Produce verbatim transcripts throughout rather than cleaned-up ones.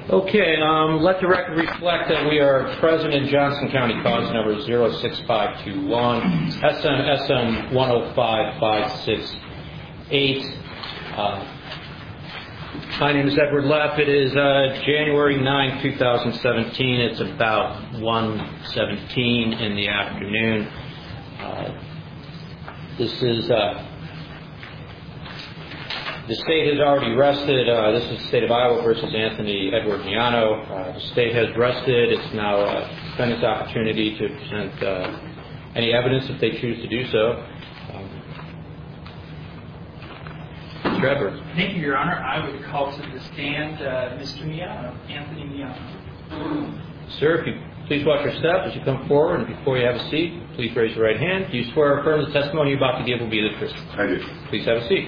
Okay, um, let the record reflect that we are present in Johnson County, cause number zero six five two one, S M S M one oh five five six eight. Uh, my name is Edward Leff. It is uh, January ninth, twenty seventeen. It's about one seventeen in the afternoon. Uh, this is... Uh, The state has already rested. Uh, this is the state of Iowa versus Anthony Edward Miano. Uh, the state has rested. It's now a defendant's opportunity to present uh, any evidence if they choose to do so. Um, Mister Edwards. Thank you, Your Honor. I would call to the stand uh, Mister Miano, Anthony Miano. Sir, if you please watch your step as you come forward, and before you have a seat, please raise your right hand. Do you swear or affirm the testimony you're about to give will be the truth? I do. Please have a seat.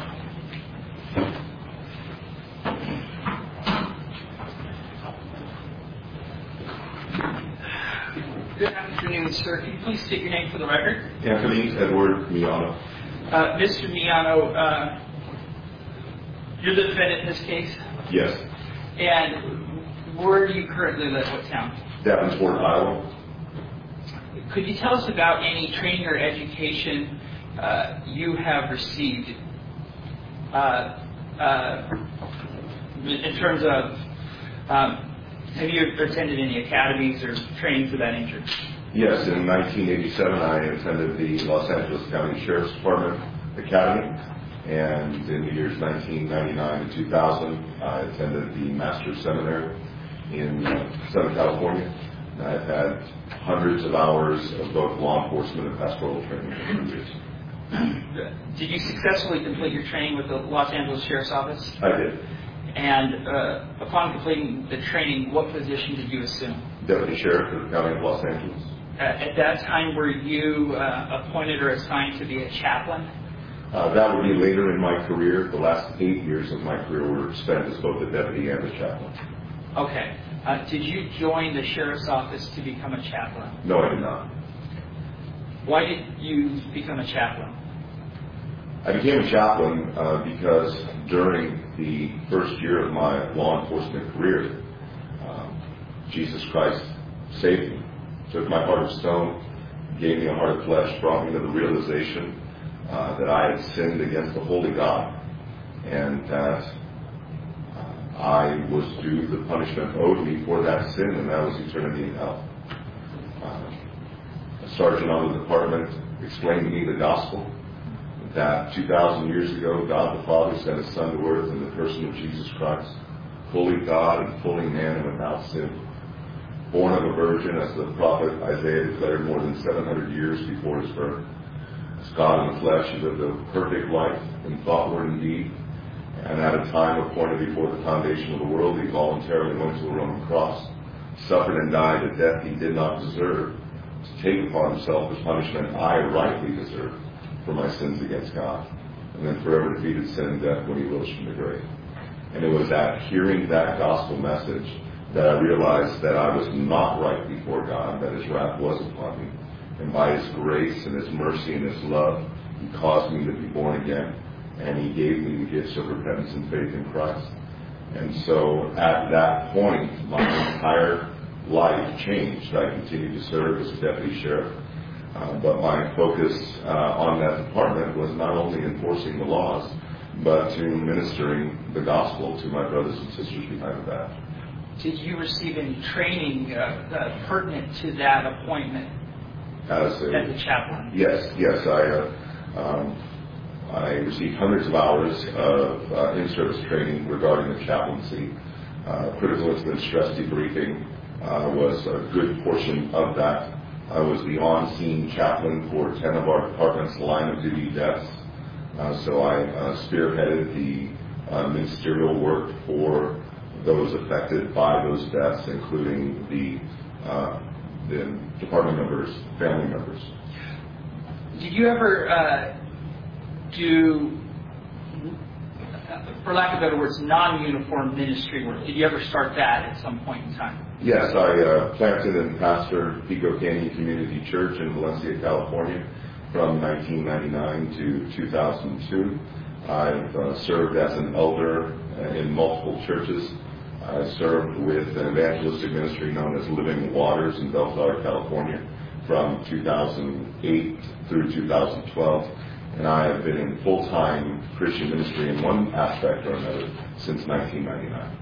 Good afternoon, sir. Can you please state your name for the record? Anthony Edward Miano. Uh, Mister Miano, uh, you're the defendant in this case? Yes. And where do you currently live? What town? Davenport, Iowa. Could you tell us about any training or education uh, you have received uh, uh, in terms of um, have you attended any academies or training for that nature? Yes, in nineteen eighty-seven I attended the Los Angeles County Sheriff's Department Academy, and in the years nineteen ninety-nine to two thousand I attended the Master's Seminary in uh, Southern California. And I've had hundreds of hours of both law enforcement and pastoral training over the years. Did you successfully complete your training with the Los Angeles Sheriff's Office? I did. And uh, upon completing the training, what position did you assume? Deputy Sheriff of the County of Los Angeles. Uh, at that time, were you uh, appointed or assigned to be a chaplain? Uh, that would be later in my career. The last eight years of my career were spent as both a deputy and a chaplain. Okay. Uh, did you join the Sheriff's Office to become a chaplain? No, I did not. Why did you become a chaplain? I became a chaplain uh, because during the first year of my law enforcement career, um, Jesus Christ saved me, took my heart of stone, gave me a heart of flesh, brought me to the realization uh, that I had sinned against the holy God, and that uh, I was due the punishment owed me for that sin, and that was eternity in hell. Uh, a sergeant on the department explained to me the gospel, that two thousand years ago, God the Father sent His Son to earth in the person of Jesus Christ, fully God and fully man and without sin, born of a virgin, as the prophet Isaiah declared more than seven hundred years before His birth. As God in the flesh, He lived a perfect life in thought, word, and deed, and at a time appointed before the foundation of the world, He voluntarily went to a Roman cross, suffered and died a death He did not deserve, to take upon Himself the punishment I rightly deserved for my sins against God, and then forever defeated sin and death when He rose from the grave. And it was at hearing that gospel message that I realized that I was not right before God, that His wrath was upon me. And by His grace and His mercy and His love, He caused me to be born again, and He gave me the gifts of repentance and faith in Christ. And so at that point, my entire life changed. I continued to serve as a deputy sheriff. Uh, but my focus uh, on that department was not only enforcing the laws, but to ministering the gospel to my brothers and sisters behind the back. Did you receive any training uh, uh, pertinent to that appointment as a, as a chaplain? Yes, yes. I uh, um, I received hundreds of hours of uh, in-service training regarding the chaplaincy. Uh, critical incident stress debriefing uh, was a good portion of that. I was the on-scene chaplain for ten of our department's line of duty deaths. Uh, so I uh, spearheaded the uh, ministerial work for those affected by those deaths, including the, uh, the department members, family members. Did you ever uh, do, for lack of better words, non-uniform ministry work? Did you ever start that at some point in time? Yes, I uh, planted and pastored Pico Canyon Community Church in Valencia, California from nineteen ninety-nine to two thousand two. I've uh, served as an elder in multiple churches. I served with an evangelistic ministry known as Living Waters in Bellflower, California, from two thousand eight through two thousand twelve, and I have been in full-time Christian ministry in one aspect or another since nineteen ninety-nine.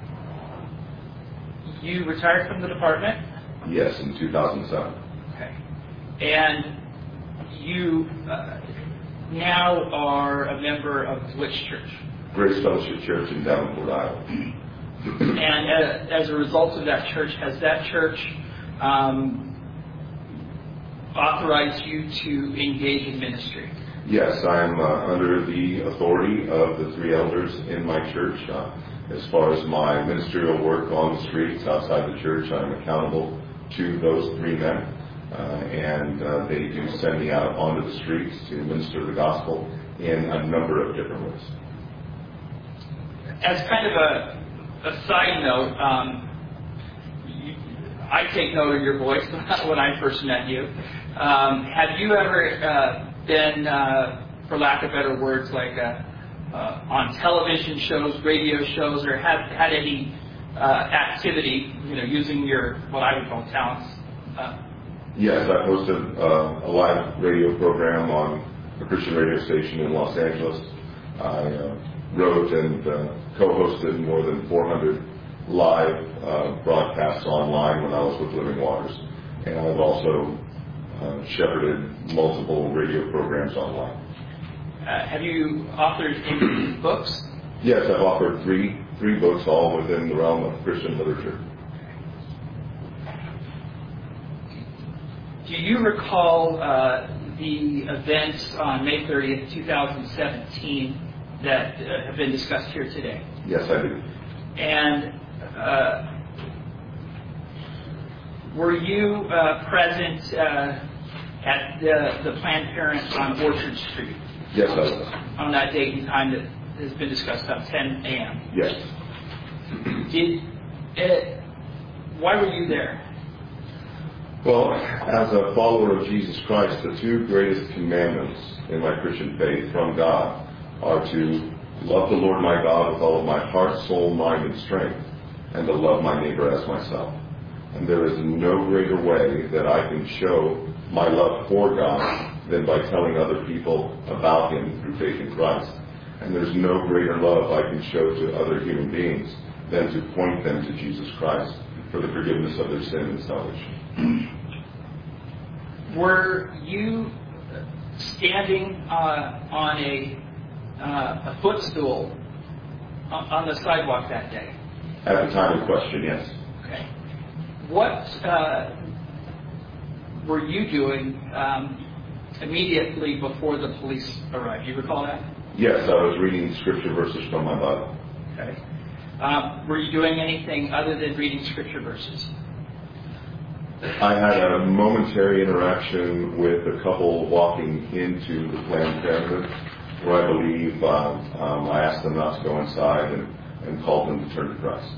You retired from the department? Yes, in two thousand seven. Okay. And you uh, now are a member of which church? Grace Fellowship Church in Davenport, Iowa. And uh, as a result of that church, has that church um, authorized you to engage in ministry? Yes, I'm uh, under the authority of the three elders in my church. Uh, as far as my ministerial work on the streets outside the church, I'm accountable to those three men. Uh, and uh, they do send me out onto the streets to minister the gospel in a number of different ways. As kind of a A side note, um, you, I take note of your voice when I first met you. Um, have you ever uh, been, uh, for lack of better words, like uh, uh, on television shows, radio shows, or had had any uh, activity, you know, using your what I would call talents? Uh, yes, I hosted uh, a live radio program on a Christian radio station in Los Angeles. I uh, wrote and uh, co-hosted more than four hundred live uh, broadcasts online when I was with Living Waters. And I've also uh, shepherded multiple radio programs online. uh, have you authored any books? Yes, I've authored three, three books, all within the realm of Christian literature. Do you recall uh, the events on May thirtieth, twenty seventeen that uh, have been discussed here today? Yes, I do. And uh, were you uh, present uh, at the, the Planned Parenthood on Orchard Street? Yes, I was. On that date and time that has been discussed, about ten a.m. Yes. Did it, why were you there? Well, as a follower of Jesus Christ, the two greatest commandments in my Christian faith from God are to love the Lord my God with all of my heart, soul, mind, and strength, and to love my neighbor as myself. And there is no greater way that I can show my love for God than by telling other people about Him through faith in Christ. And there's no greater love I can show to other human beings than to point them to Jesus Christ for the forgiveness of their sin and salvation. Were you standing uh, on a uh, a footstool on, on the sidewalk that day? At the time of question, yes. Okay. What uh, were you doing um, immediately before the police arrived? Do you recall that? Yes, I was reading scripture verses from my Bible. Okay. Um, were you doing anything other than reading scripture verses? I had a momentary interaction with a couple walking into the Planned Parenthood, where I believe um, um, I asked them not to go inside and, and called them to turn to Christ.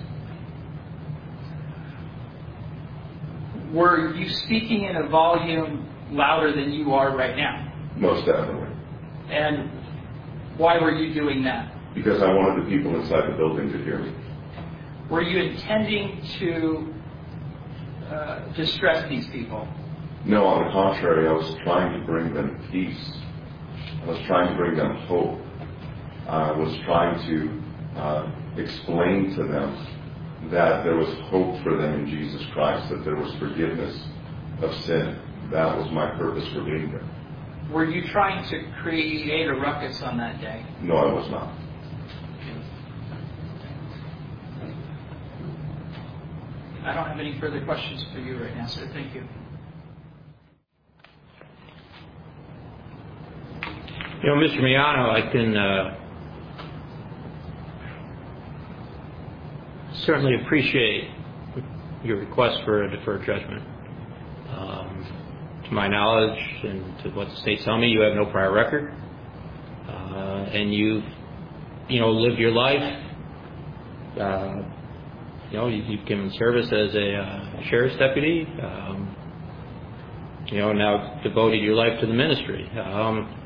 Were you speaking in a volume louder than you are right now? Most definitely. And why were you doing that? Because I wanted the people inside the building to hear me. Were you intending to uh, distress these people? No, on the contrary, I was trying to bring them peace. I was trying to bring them hope. I was trying to uh, explain to them that there was hope for them in Jesus Christ, that there was forgiveness of sin. That was my purpose for being there. Were you trying to create a ruckus on that day? No, I was not. I don't have any further questions for you right now, sir. Thank you. You know, Mister Miano, I can uh, certainly appreciate your request for a deferred judgment. Um, to my knowledge and to what the state's telling me, you have no prior record. Uh, and you've, you know, lived your life. Uh, you know, you've given service as a uh, sheriff's deputy. Um, you know, now devoted your life to the ministry. Um,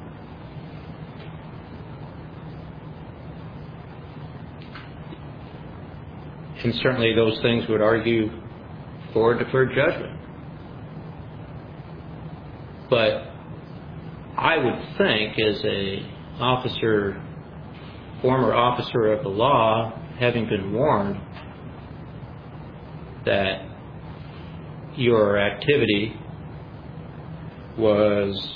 And certainly those things would argue for deferred judgment. But I would think, as a officer, former officer of the law, having been warned that your activity was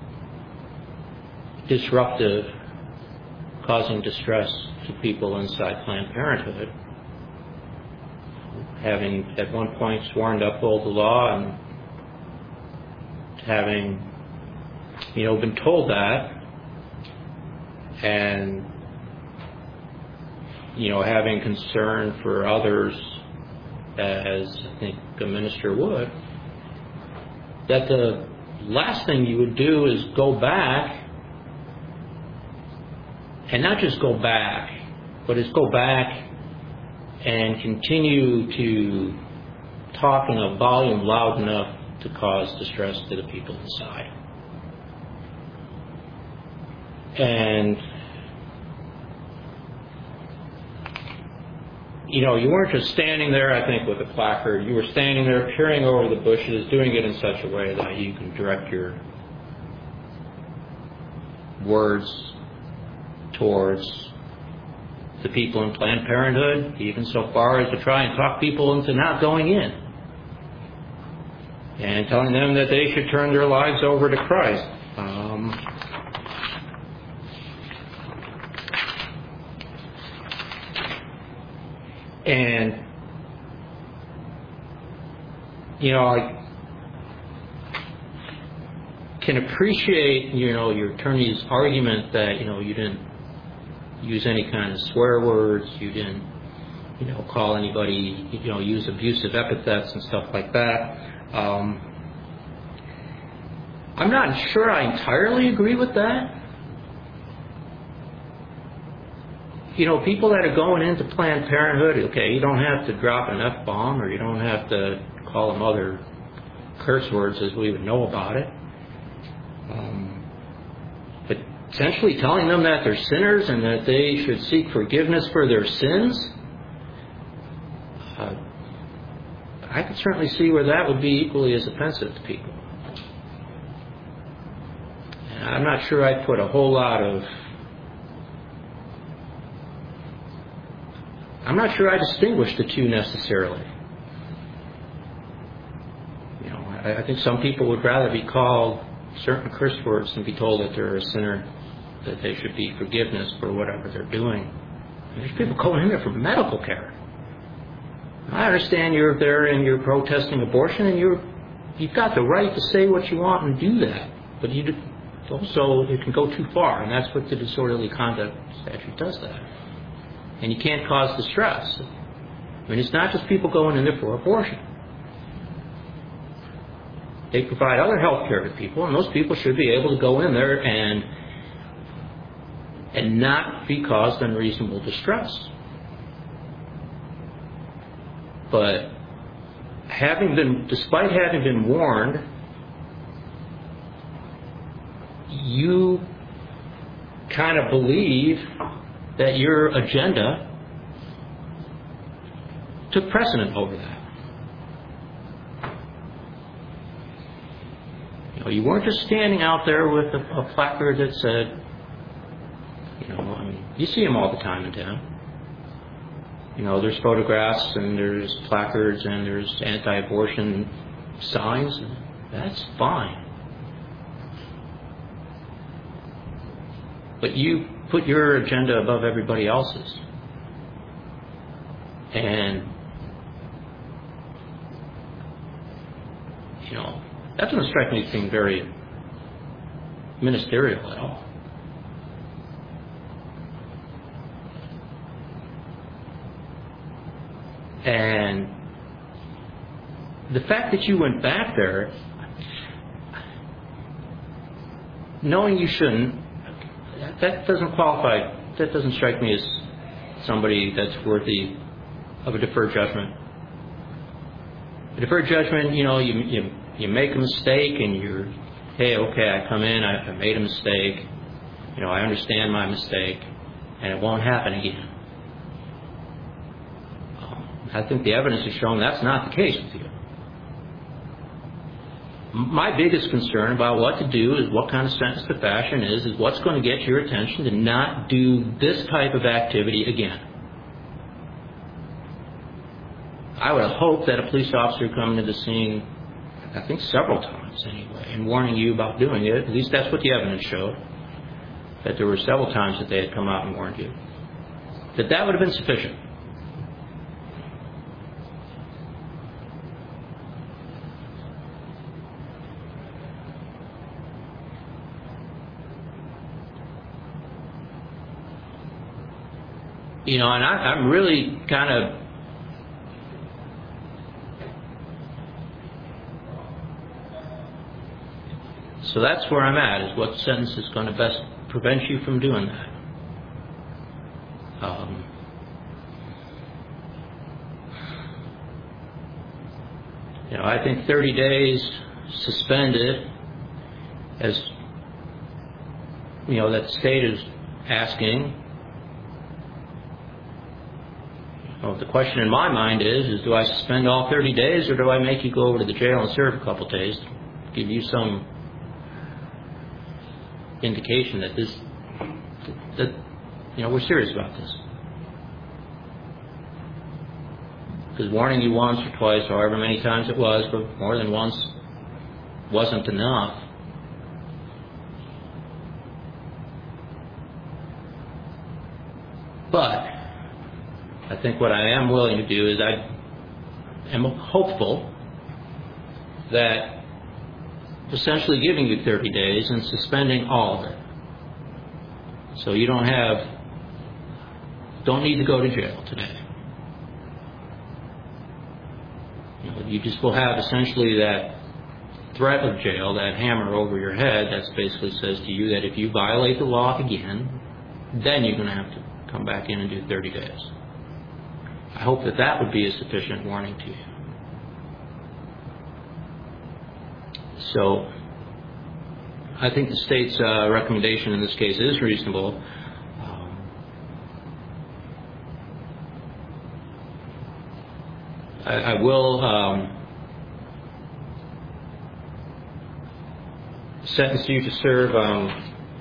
disruptive, causing distress to people inside Planned Parenthood, having at one point sworn to uphold the law and having, you know, been told that, and, you know, having concern for others, as I think a minister would, that the last thing you would do is go back, and not just go back, but is go back and continue to talk in a volume loud enough to cause distress to the people inside. And, you know, you weren't just standing there, I think, with a placard. You were standing there peering over the bushes, doing it in such a way that you can direct your words towards the people in Planned Parenthood, even so far as to try and talk people into not going in, and telling them that they should turn their lives over to Christ. Um, and, you know, I can appreciate, you know, your attorney's argument that, you know, you didn't use any kind of swear words, you didn't, you know, call anybody, you know, use abusive epithets and stuff like that. Um, I'm not sure I entirely agree with that. You know, people that are going into Planned Parenthood, okay, you don't have to drop an F-bomb, or you don't have to call them other curse words as we would know about it. Um, but essentially telling them that they're sinners and that they should seek forgiveness for their sins, uh, I could certainly see where that would be equally as offensive to people. And I'm not sure I'd put a whole lot of... I'm not sure I distinguish the two necessarily. You know, I, I think some people would rather be called certain curse words than be told that they're a sinner, that they should be forgiveness for whatever they're doing. And there's people going in there for medical care. I understand you're there and you're protesting abortion, and you're, you've got the right to say what you want and do that. But you do, also, it can go too far, and that's what the disorderly conduct statute does that. And you can't cause distress. I mean, it's not just people going in there for abortion. They provide other health care to people, and those people should be able to go in there and and not be caused unreasonable distress. But having been, despite having been warned, you kind of believe that your agenda took precedent over that. You know, you weren't just standing out there with a, a placard that said, you know, I mean, you see them all the time in town. You know, there's photographs and there's placards and there's anti-abortion signs. And that's fine. But you put your agenda above everybody else's. And, you know, that doesn't strike me as being very ministerial at all. And the fact that you went back there, knowing you shouldn't, that doesn't qualify, that doesn't strike me as somebody that's worthy of a deferred judgment. A deferred judgment, you know, you you, you make a mistake and you're, hey, okay, I come in, I, I made a mistake, you know, I understand my mistake, and it won't happen again. Um, I think the evidence has shown that's not the case with you. My biggest concern about what to do is what kind of sentence to fashion is, is what's going to get your attention to not do this type of activity again. I would hope that a police officer coming to the scene, I think several times anyway, and warning you about doing it, at least that's what the evidence showed, that there were several times that they had come out and warned you, that that would have been sufficient. You know, and I, I'm really kind of so that's where I'm at, is what sentence is going to best prevent you from doing that. Um, you know, I think thirty days suspended, as you know, that the state is asking. Well, the question in my mind is, is do I suspend all thirty days, or do I make you go over to the jail and serve a couple days, give you some indication that this, that, you know, we're serious about this. Because warning you once or twice, however many times it was, but more than once wasn't enough. But I think what I am willing to do is I am hopeful that essentially giving you thirty days and suspending all of it. So you don't have, don't need to go to jail today. You know, you just will have essentially that threat of jail, that hammer over your head that basically says to you that if you violate the law again, then you're going to have to come back in and do thirty days. I hope that that would be a sufficient warning to you. So I think the state's uh, recommendation in this case is reasonable. Um, I, I will um, sentence you to serve um,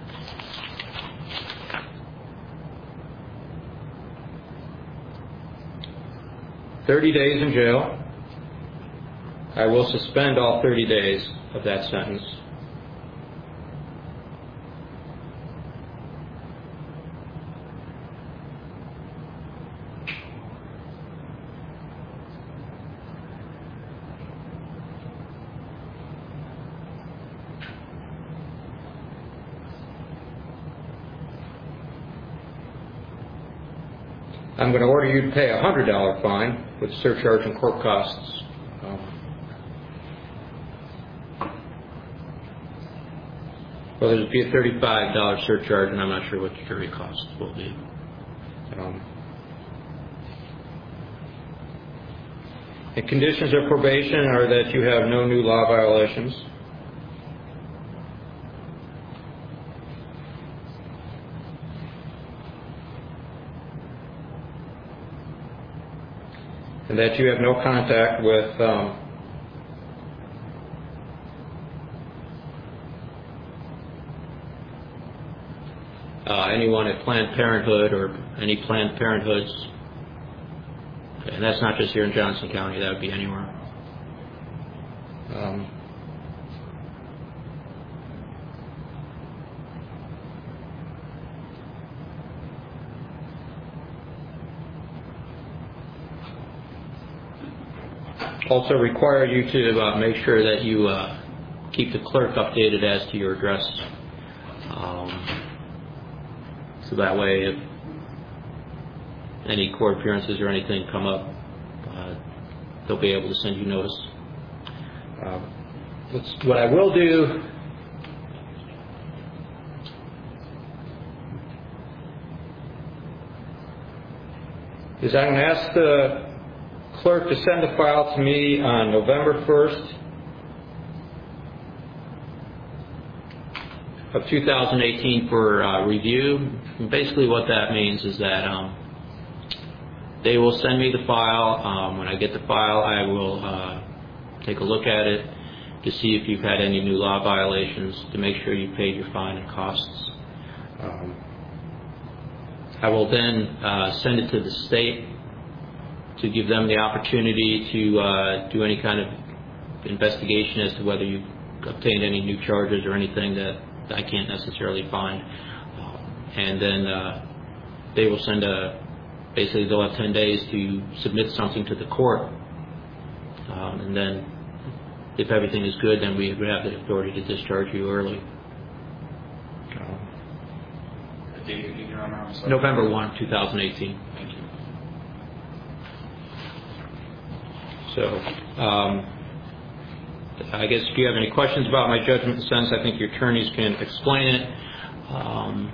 thirty days in jail. I will suspend all thirty days of that sentence. I'm going to order you to pay a one hundred dollars fine with surcharge and court costs. Um, well, there'll be a thirty-five dollars surcharge, and I'm not sure what the jury costs will be. Um, the conditions of probation are that you have no new law violations. And that you have no contact with um, uh, anyone at Planned Parenthood or any Planned Parenthoods. Okay, and that's not just here in Johnson County, that would be anywhere. Um, Also require you to uh, make sure that you uh, keep the clerk updated as to your address. Um, so that way if any court appearances or anything come up, uh, they'll be able to send you notice. Uh, what I will do is I'm going to ask the clerk to send the file to me on November first of two thousand eighteen for uh, review. And basically what that means is that um, they will send me the file. Um, when I get the file, I will uh, take a look at it to see if you've had any new law violations, to make sure you paid your fine and costs. Um, I will then uh, send it to the state to give them the opportunity to uh, do any kind of investigation as to whether you've obtained any new charges or anything that I can't necessarily find. Uh, and then uh, they will send a, basically they'll have ten days to submit something to the court. Um, and then if everything is good, then we would have the authority to discharge you early. The date again, Your Honor, I'm sorry. November first, two thousand eighteen. Thank you. So, um, I guess if you have any questions about my judgment and sentence, I think your attorneys can explain it. Um,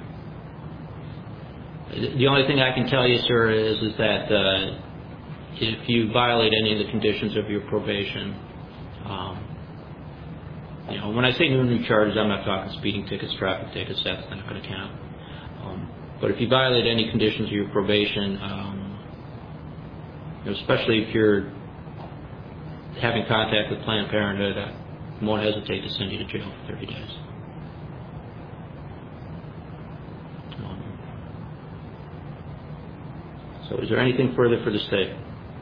the only thing I can tell you, sir, is, is that uh, if you violate any of the conditions of your probation, um, you know, when I say new new charges, I'm not talking speeding tickets, traffic tickets. That's not going to count. Um, but if you violate any conditions of your probation, um, you know, especially if you're having contact with Planned Parenthood, I won't hesitate to send you to jail for thirty days. Um, so is there anything further for the state?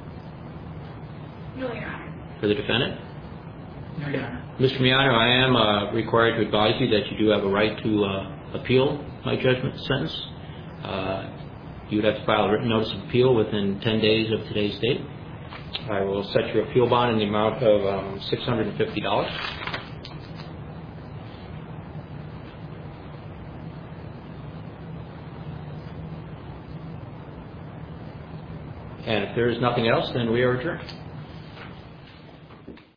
No, Your Honor. For the defendant? No, Your Honor. Mister Miano, I am uh, required to advise you that you do have a right to uh, appeal my judgment and sentence. Uh, you would have to file a written notice of appeal within ten days of today's date. I will set your appeal bond in the amount of um, six hundred fifty dollars. And if there is nothing else, then we are adjourned.